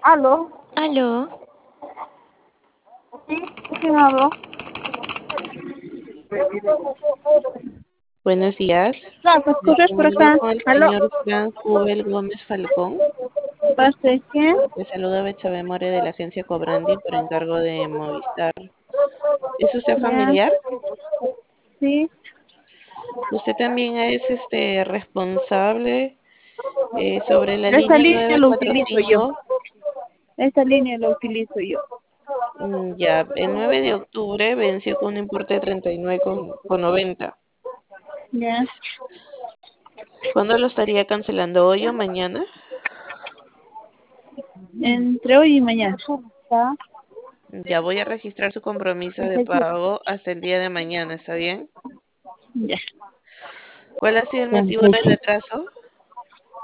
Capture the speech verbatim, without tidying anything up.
¿Aló? Aló, ¿Sí? ¿Quién habló? buenos días. No, ¿me Me escuchas por comunico acá? con el ¿Aló? señor Frank Cubel Gómez Falcón. ¿Parte de quién? Le saluda Betsabe More de la agencia Cobrandi por encargo de Movistar. ¿Es usted Ya. familiar? Sí. Usted también es este responsable eh, sobre la Esta línea línea lo utilizo yo. nueve cuatro cinco. Esta línea lo utilizo yo. Mm, Ya, el nueve de octubre venció con un importe de treinta y nueve con noventa. Ya. ¿Cuándo lo estaría cancelando? ¿Hoy o mañana? Entre hoy y mañana. ¿Está? Ya voy a registrar su compromiso de pago hasta el día de mañana, ¿está bien? Ya. ¿Cuál ha sido el motivo del Perfecto. retraso?